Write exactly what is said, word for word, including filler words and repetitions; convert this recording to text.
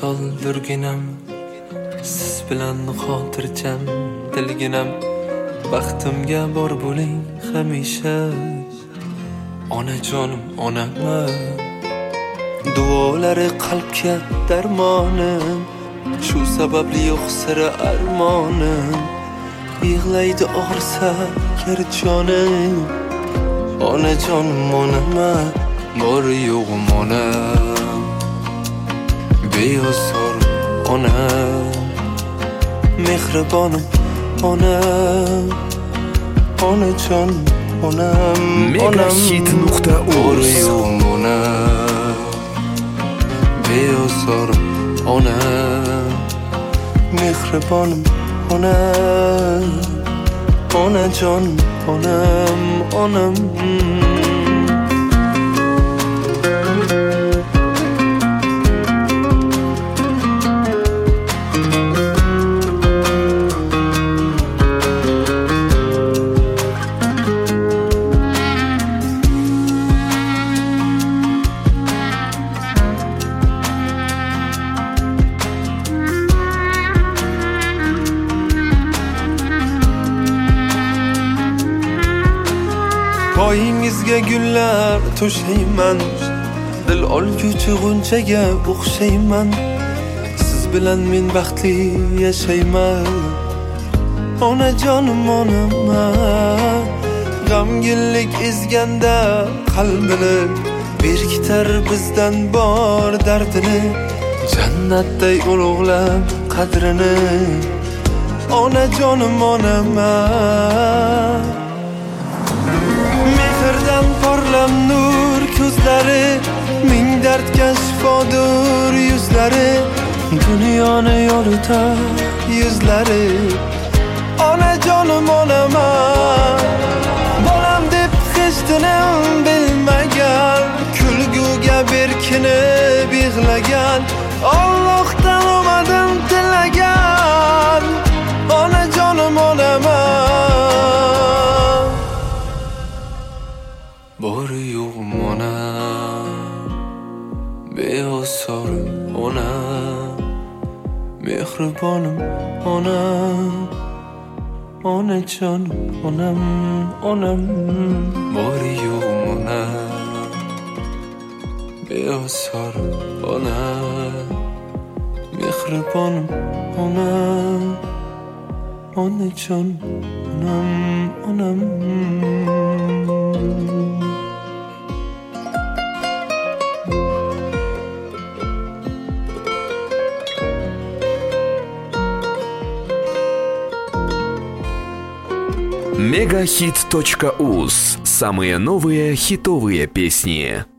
soldirginam, siz bilan xotirjam dilginam. Baxtimga bor bo'ling hamisha, onajonim onamma. Duolari qalbga darmonim, shu sababli yo'q sira armonim. Yig'laydi og'risa kerjonim, onajonim onamma. Bor yo'g'im onam, beozor onam, mehribonim onam, onajonim onam, megahit nuqta uz. Bor yo'g'im onam, beozor onam, mehribonim onam, onajonim onam, onam. Poyingizga gullar to'shayman, dil olguchi g'unchaga o'xshayman. Siz bilan men baxtli yashayman, onajonim onamma. G'amginlik ezganda qalbini, berkitar bizdan bor dardini. Jannatday ulug'lab qadrini, onajonim onamma. Mehrdan porlam nur ko'zlari, ming dardga shifodur yuzlari. Dunyoni yoritar yuzlari, onajonim onamma. Bolam deb hech tinim bilmagan, kulguga berkinib yig'lagan. Allohdan omadim tilagan, onajonim onamma. Bor yo'g'im onam, beozor onam, mehribonim onam, onajonim onam, onam. Bor yo'g'im onam, beozor onam, mehribonim onam, onajonim onam, onam. мегахит точка уз. Самые новые хитовые песни.